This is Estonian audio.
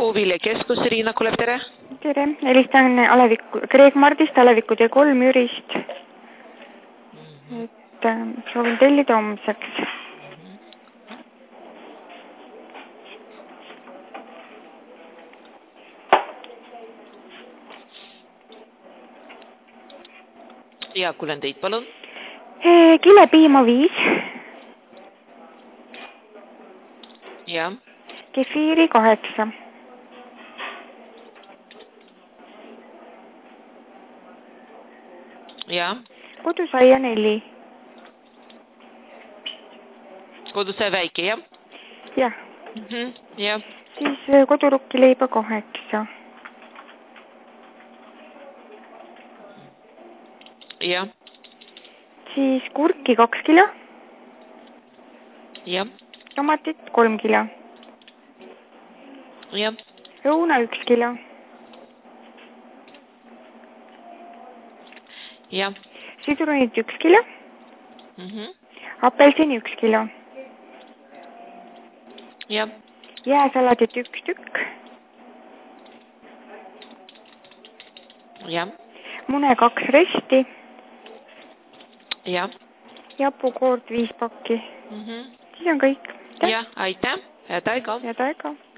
Puuviljakeskus, Riina Kulev, tere! Tere, helistan Kreek Mardist, Aleviku tee 3 Jürist. Et soovin tellida homseks. Ja, kuulen teid, palun. Kilepiima 5. Ja. Kefiiri 8. Ja. Kodusaia 4. Kodusai väike, jah? Jah. Ja. Siis kodurukkileiba 8. Ja. Siis kurki 2 kilo. Ja. Tomatit 3 kilo. Ja. Õuna 1 kilo. Ja. Sidrunit 1 kilo. Apelsini 1 kilo. Ja. Jääsaladit 1 tükk. Ja. Mune 2 resti. Ja. Japukoort 5 pakki. Siis on kõik. Ja, aitäh. Head aega. Head aega.